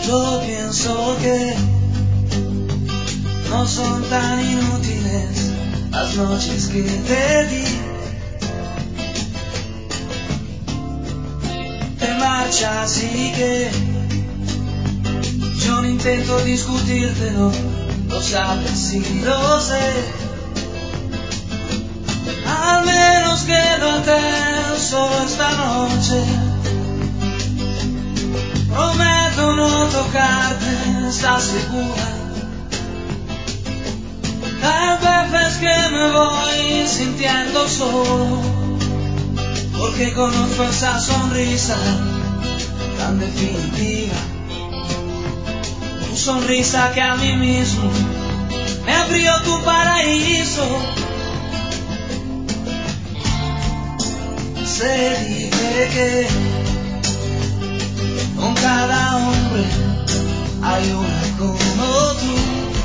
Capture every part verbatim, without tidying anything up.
Yo pienso que no son tan inútiles las noches que te di. Te marchas y que yo no intento discutírtelo, lo sabes y lo sé. Al menos quédate solo esta noche. Prometo no tocarte, ¿estás segura? Hay veces que me voy sintiendo solo, porque conozco esa sonrisa tan definitiva. Tu sonrisa que a mí mismo me abrió tu paraíso. Se dice que con cada hombre hay una como tú,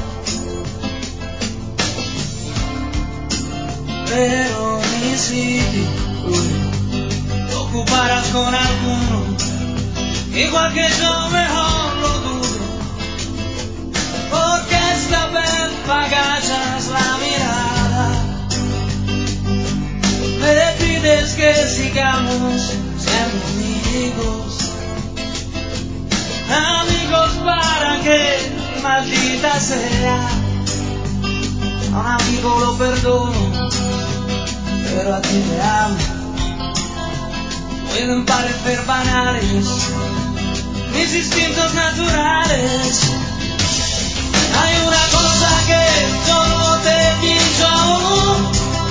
pero mi sitio lo ocuparás con alguno, igual que yo, mejor lo dudo, porque esta vez agachas la mirada, me pides que sigamos siendo amigos. Amigos para que, maldita sea, a un amigo lo perdono, pero a ti te amo. Pueden parecer banales mis instintos naturales. Hay una cosa que yo no te he dicho aún.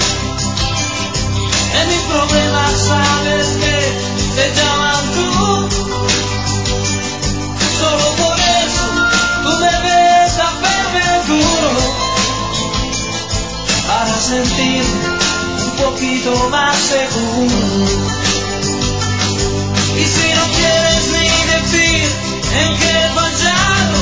En mis problemas sabes que te llaman tú. Solo por eso tú debes hacerme duro, para sentirme un poquito más seguro. Y si no quieres ni decir en qué he fallado,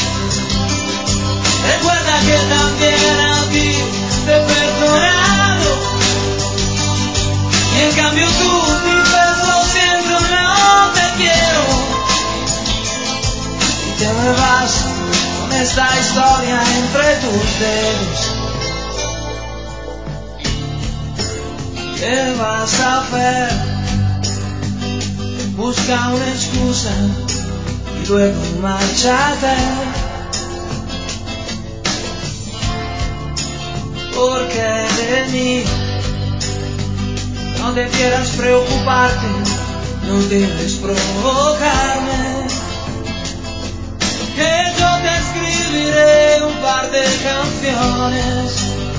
recuerda que también a ti te he perdonado. Y en cambio tú dices lo siento, no te quiero. Te me vas con esta historia entre tus dedos. ¿Qué vas a hacer? Busca una excusa y luego márchate. Porque de mí no debieras preocuparte, no debes provocarme. Que yo te escribiré un par de canciones,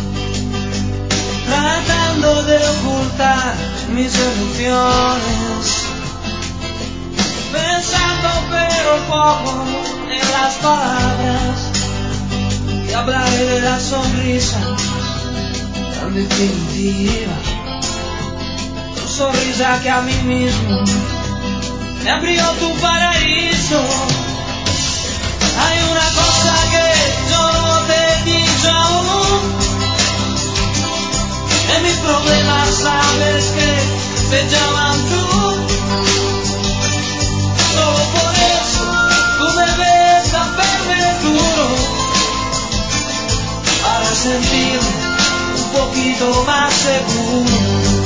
tratando de ocultar mis emociones, pensando pero poco en las palabras, y hablaré de la sonrisa tan definitiva, tu sonrisa que a mí mismo me abrió tu paraíso. Hay una cosa que yo no te he dicho aún. En mis problemas sabes que te llaman tú. Solo por eso tú debes hacerme duro, para sentirme un poquito más seguro.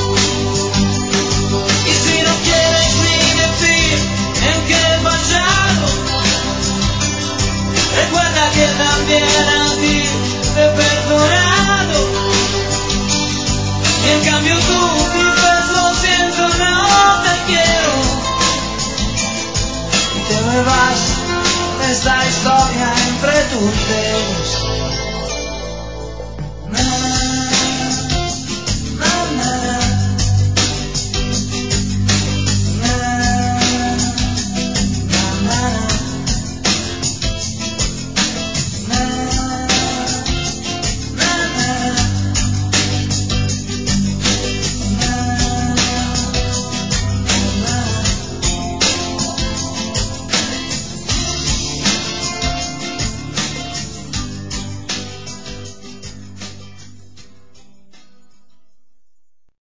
Y si no quieres ni decir en qué he fallado, recuerda que también a ti te he perdonado. Y en cambio tú dices lo siento, no te quiero. Y te me vas con esta historia entre tus dedos.